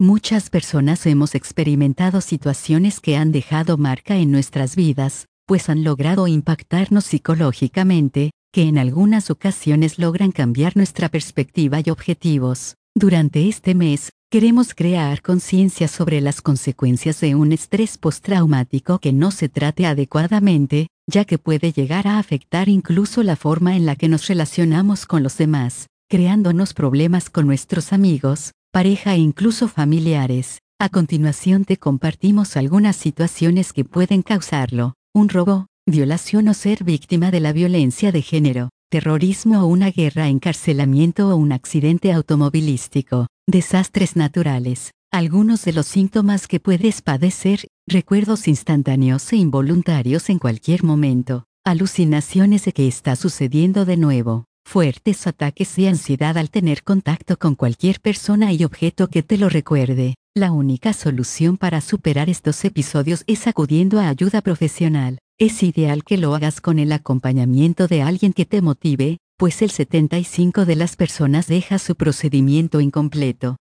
Muchas personas hemos experimentado situaciones que han dejado marca en nuestras vidas, pues han logrado impactarnos psicológicamente, que en algunas ocasiones logran cambiar nuestra perspectiva y objetivos. Durante este mes, queremos crear conciencia sobre las consecuencias de un estrés postraumático que no se trate adecuadamente, ya que puede llegar a afectar incluso la forma en la que nos relacionamos con los demás, creándonos problemas con nuestros amigos, pareja e incluso familiares. A continuación te compartimos algunas situaciones que pueden causarlo: un robo, violación o ser víctima de la violencia de género, terrorismo o una guerra, encarcelamiento o un accidente automovilístico, desastres naturales. Algunos de los síntomas que puedes padecer: recuerdos instantáneos e involuntarios en cualquier momento, alucinaciones de que está sucediendo de nuevo, fuertes ataques de ansiedad al tener contacto con cualquier persona y objeto que te lo recuerde. La única solución para superar estos episodios es acudiendo a ayuda profesional. Es ideal que lo hagas con el acompañamiento de alguien que te motive, pues el 75% de las personas deja su procedimiento incompleto.